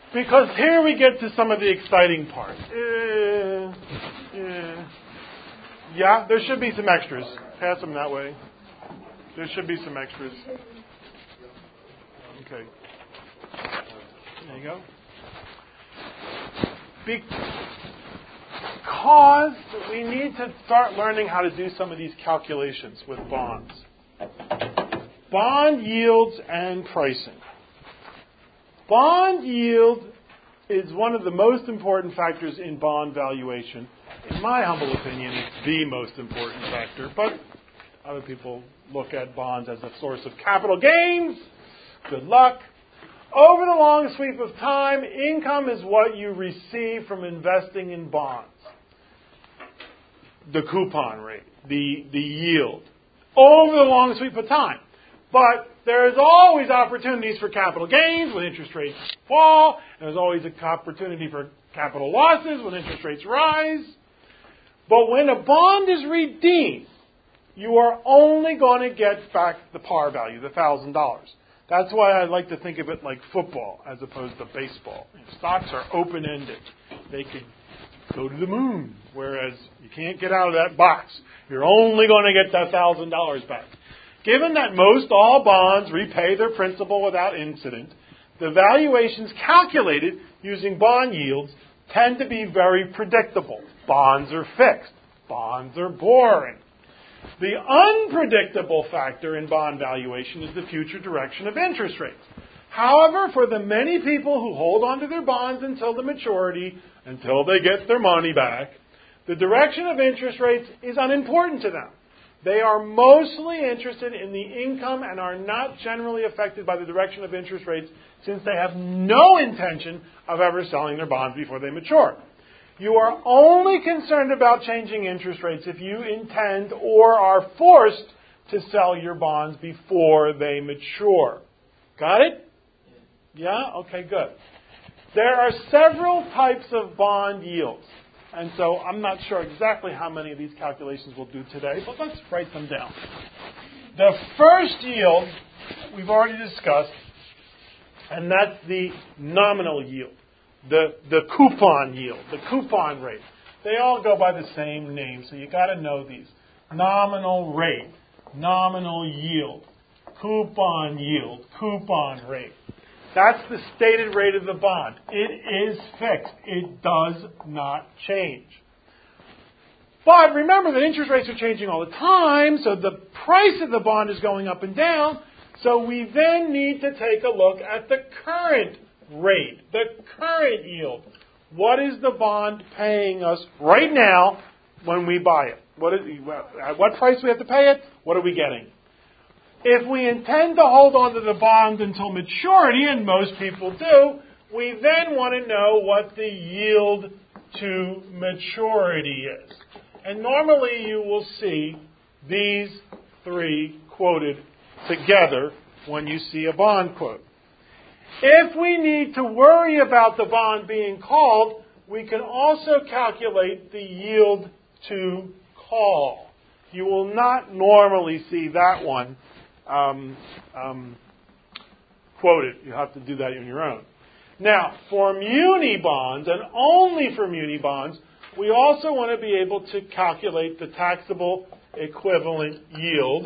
Because here we get to some of the exciting parts. Yeah, there should be some extras. Pass them that way. There should be some extras. Okay. There you go. Because we need to start learning how to do some of these calculations with bonds. Bond yields and pricing. Bond yield is one of the most important factors in bond valuation. In my humble opinion, it's the most important factor, but other people look at bonds as a source of capital gains. Good luck. Over the long sweep of time, income is what you receive from investing in bonds. The coupon rate, the yield, over the long sweep of time. But there's always opportunities for capital gains when interest rates fall. There's always an opportunity for capital losses when interest rates rise. But when a bond is redeemed, you are only going to get back the par value, the $1,000. That's why I like to think of it like football as opposed to baseball. Stocks are open-ended. They could go to the moon, whereas you can't get out of that box. You're only going to get that $1,000 back. Given that most all bonds repay their principal without incident, the valuations calculated using bond yields tend to be very predictable. Bonds are fixed. Bonds are boring. The unpredictable factor in bond valuation is the future direction of interest rates. However, for the many people who hold onto their bonds until the maturity, until they get their money back, the direction of interest rates is unimportant to them. They are mostly interested in the income and are not generally affected by the direction of interest rates since they have no intention of ever selling their bonds before they mature. You are only concerned about changing interest rates if you intend or are forced to sell your bonds before they mature. Got it? Yeah? Okay, good. There are several types of bond yields. And so I'm not sure exactly how many of these calculations we'll do today, but let's write them down. The first yield we've already discussed, and that's the nominal yield, the coupon yield, the coupon rate. They all go by the same name, so you got to know these. Nominal rate, nominal yield, coupon rate. That's the stated rate of the bond. It is fixed. It does not change. But remember that interest rates are changing all the time, so the price of the bond is going up and down. So we then need to take a look at the current rate, the current yield. What is the bond paying us right now when we buy it? At what price do we have to pay it? What are we getting? If we intend to hold on to the bond until maturity, and most people do, we then want to know what the yield to maturity is. And normally you will see these three quoted together when you see a bond quote. If we need to worry about the bond being called, we can also calculate the yield to call. You will not normally see that one quoted. You have to do that on your own. Now, for muni bonds, and only for muni bonds, we also want to be able to calculate the taxable equivalent yield.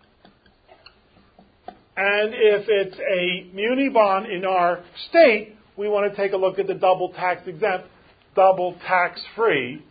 And if it's a muni bond in our state, we want to take a look at the double tax exempt, double tax-free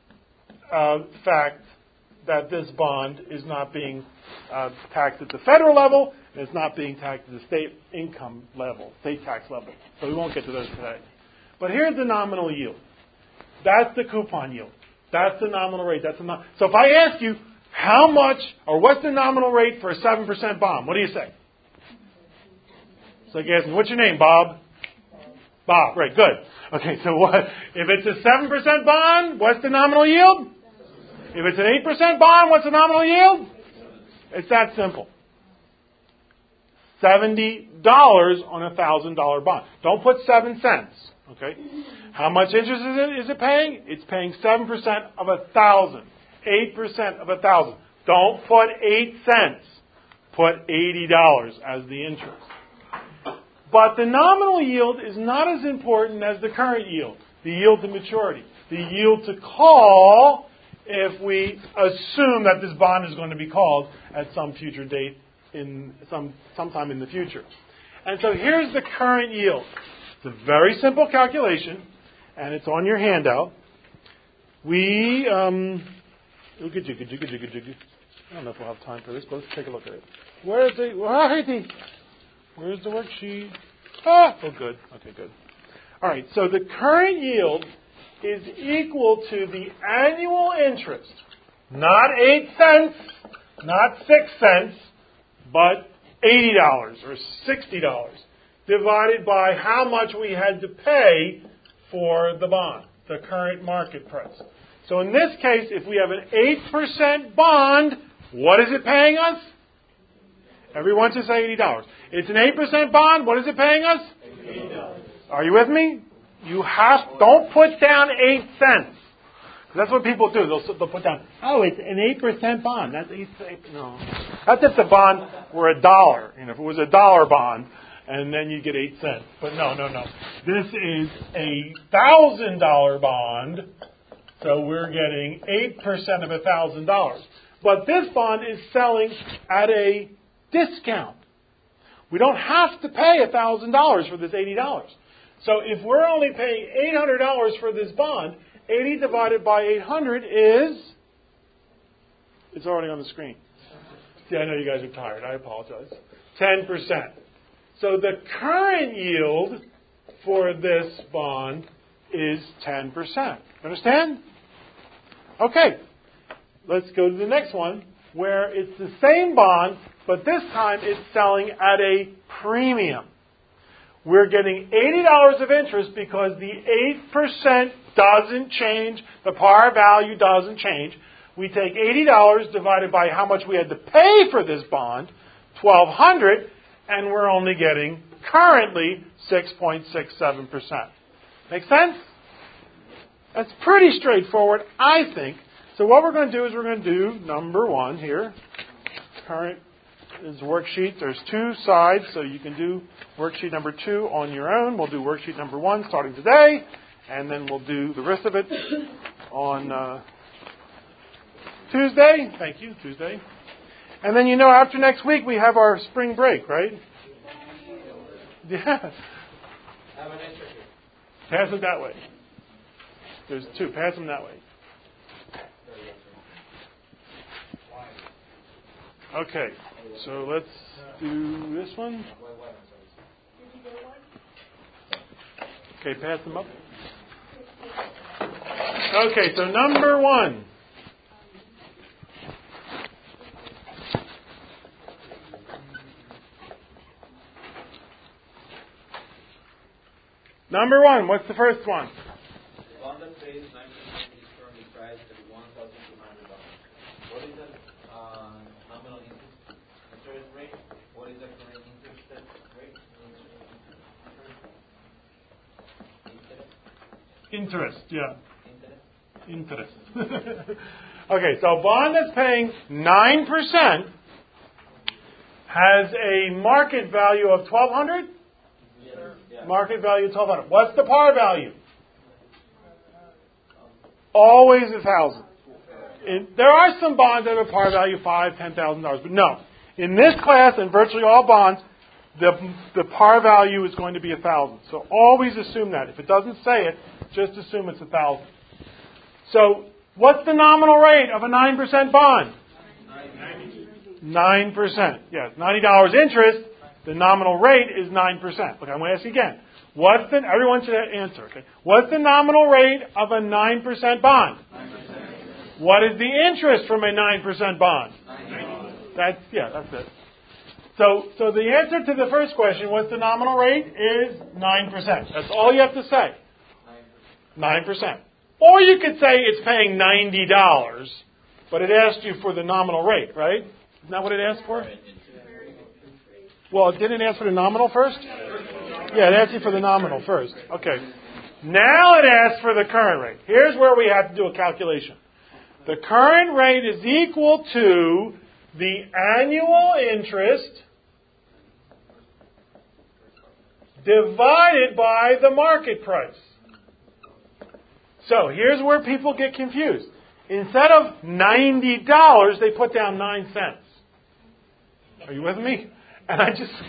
fact that this bond is not being taxed at the federal level, and it's not being taxed at the state income level, state tax level. So we won't get to those today. But here's the nominal yield. That's the coupon yield. That's the nominal rate. So if I ask you how much, or what's the nominal rate for a 7% bond, what do you say? It's like asking, what's your name, Bob? Bob, right, good. Okay, so what? If it's a 7% bond, what's the nominal yield? If it's an 8% bond, what's the nominal yield? It's that simple. $70 on a $1,000 bond. Don't put 7 cents. Okay? How much interest is it paying? It's paying 7% of 1,000. 8% of 1,000. Don't put 8 cents. Put $80 as the interest. But the nominal yield is not as important as the current yield, the yield to maturity, the yield to call if we assume that this bond is going to be called at some future date in sometime in the future. And so here's the current yield. It's a very simple calculation, and it's on your handout. We, I don't know if we'll have time for this, but let's take a look at it. Where's the worksheet? Oh, good. Okay, good. All right, so the current yield is equal to the annual interest, not 8 cents, not 6 cents, but $80 or $60, divided by how much we had to pay for the bond, the current market price. So in this case, if we have an 8% bond, what is it paying us? Everyone to say $80. It's an 8% bond. What is it paying us? $80. Are you with me? Don't put down 8 cents. That's what people do. They'll put down, it's an 8% bond. That's 8 cents. No. That's if the bond were $1. If it was a $1 bond, and then you get 8 cents. But no. This is a $1,000 bond, so we're getting 8% of $1,000. But this bond is selling at a discount. We don't have to pay $1,000 for this $80. So if we're only paying $800 for this bond, 80 divided by 800 is, it's already on the screen. See, I know you guys are tired. I apologize. 10%. So the current yield for this bond is 10%. Understand? Okay. Let's go to the next one, where it's the same bond, but this time it's selling at a premium. We're getting $80 of interest because the 8% doesn't change. The par value doesn't change. We take $80 divided by how much we had to pay for this bond, $1,200, and we're only getting currently 6.67%. Make sense? That's pretty straightforward, I think. So what we're going to do is we're going to do number 1 here. Current is worksheet. There's 2 sides, so you can do worksheet number 2 on your own. We'll do worksheet number 1 starting today, and then we'll do the rest of it on Tuesday. Thank you, Tuesday. And then after next week we have our spring break, right? Yeah. Pass it that way. There's 2. Pass them that way. Okay, so let's do this one. Okay, pass them up. Okay, so number 1. Number 1, what's the first one? The bond that pays 9% is currently priced at $1,200. What is the nominal interest rate? What is the current interest rate? Interest, yeah. Interest. Okay, so a bond that's paying 9% has a market value of $1,200? Yeah. Market value of $1,200. What's the par value? Always $1,000. There are some bonds that have a par value of $5,000, $10,000, but no. In this class and virtually all bonds, the par value is going to be $1,000. So always assume that. If it doesn't say it, just assume it's $1,000. So what's the nominal rate of a 9% bond? 9%. Yes, $90 interest. The nominal rate is 9%. Okay, I'm going to ask you again. Everyone should answer. Okay, what's the nominal rate of a 9% bond? 9%. What is the interest from a 9% bond? That's it. So the answer to the first question, what's the nominal rate, is 9%. That's all you have to say. 9%. Or you could say it's paying $90, but it asked you for the nominal rate, right? Isn't that what it asked for? Well, didn't it ask for the nominal first? Yeah, it asked you for the nominal first. Okay. Now it asks for the current rate. Here's where we have to do a calculation. The current rate is equal to the annual interest divided by the market price. So here's where people get confused. Instead of $90, they put down 9 cents. Are you with me? And I just...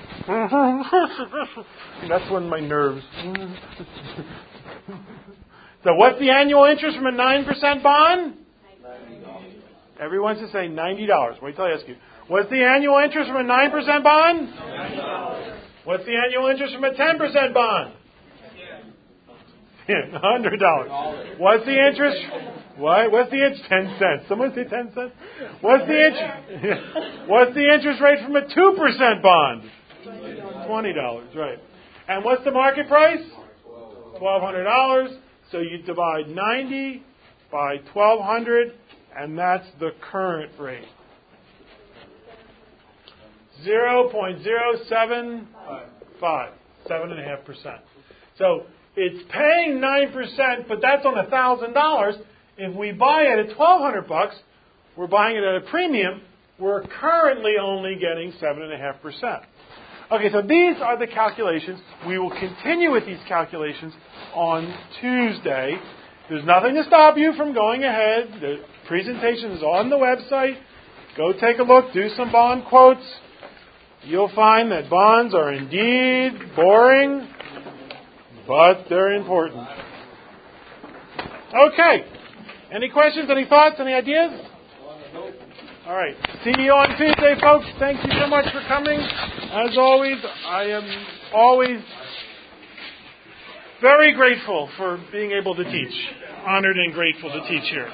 that's when my nerves... So what's the annual interest from a 9% bond? Everyone should say $90. Wait till I ask you. What's the annual interest from a 9% bond? $90. What's the annual interest from a 10% bond? $100. What's the interest? What? What's the interest? 10 cents. Someone say 10 cents? What's the interest? What's the interest rate from a 2% bond? $20. Right. And what's the market price? $1,200. So you divide 90 by 1,200, and that's the current rate. 0.075, 7.5%. So it's paying 9%, but that's on $1,000. If we buy it at $1,200, we're buying it at a premium. We're currently only getting 7.5%. Okay, so these are the calculations. We will continue with these calculations on Tuesday. There's nothing to stop you from going ahead. The presentation is on the website. Go take a look. Do some bond quotes. You'll find that bonds are indeed boring, but they're important. Okay. Any questions? Any thoughts? Any ideas? All right. See you on Tuesday, folks. Thank you so much for coming. As always, I am always very grateful for being able to teach. Honored and grateful to teach here.